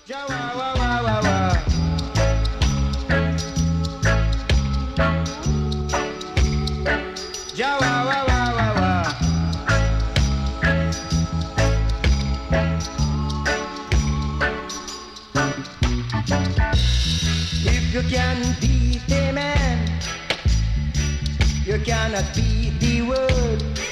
Jawawawawa. Jawawawawa. If you can beat a man, you cannot beat the world.